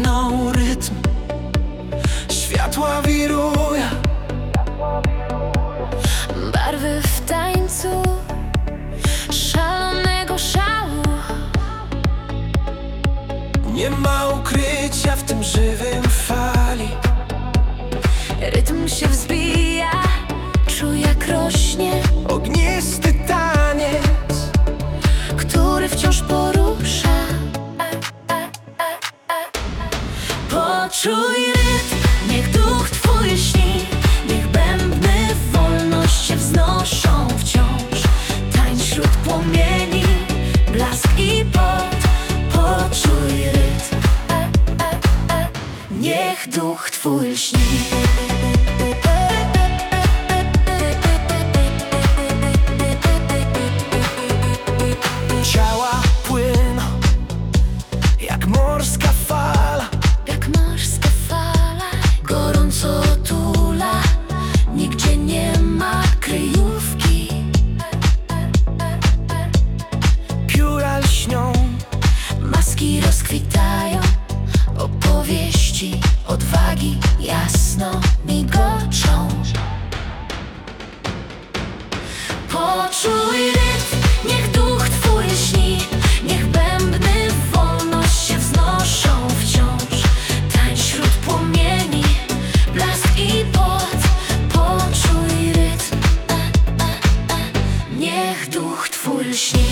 dotknął rytm, światła wiruje, barwy w tańcu szalonego szału. nie ma ukrycia w tym żywym fali. Rytm się wzbija, czuję jak rośnie, Ognisty taniec, który wciąż porusza. Poczuj rytm, niech duch twój śni, niech bębny w wolność się wznoszą wciąż. Tańcz wśród płomieni, blask i pot. Poczuj rytm, niech duch twój śni. ciała płyną jak morska fala. Jak morska fala, gorąco otula, nigdzie nie ma kryjówki. Pióra lśnią, Maski rozkwitają, opowieści odwagi jasno migoczą. Poczuj rytm, niech duch twój śni, niech bębny w wolność się wznoszą wciąż. Tańcz wśród płomieni, blask i pot. Poczuj rytm, niech duch twój śni.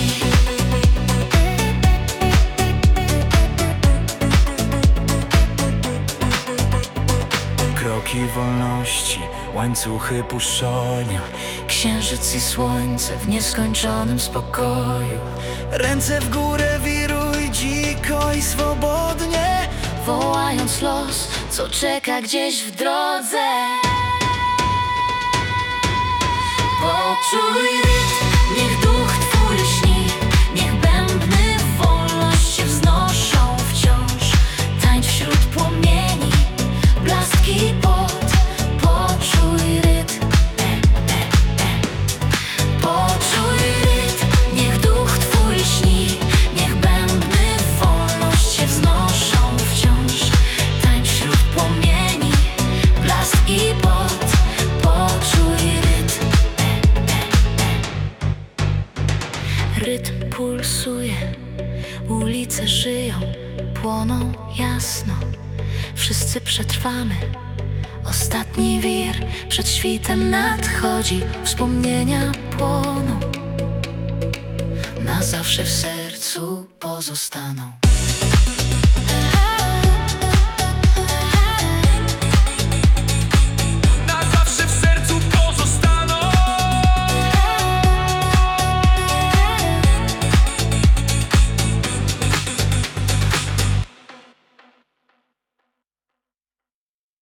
kroki wolności, łańcuchy puszczenia, Księżyc i słońce w nieskończonym spokoju. ręce w górę, wiruj dziko i swobodnie. Wołając los, co czeka gdzieś w drodze. Poczuj rytm, niech duch twój śni, niech bębny w wolność się wznoszą wciąż. Tańcz wśród płomieni, blask i pot. Poczuj rytm, poczuj rytm, niech duch twój śni, niech bębny w wolność się wznoszą wciąż. Tańcz wśród płomieni, blask i pot. Poczuj rytm, rytm pulsuje, ulice żyją, płoną jasno. Wszyscy przetrwamy, ostatni wir przed świtem nadchodzi. Wspomnienia płoną, na zawsze w sercu pozostaną.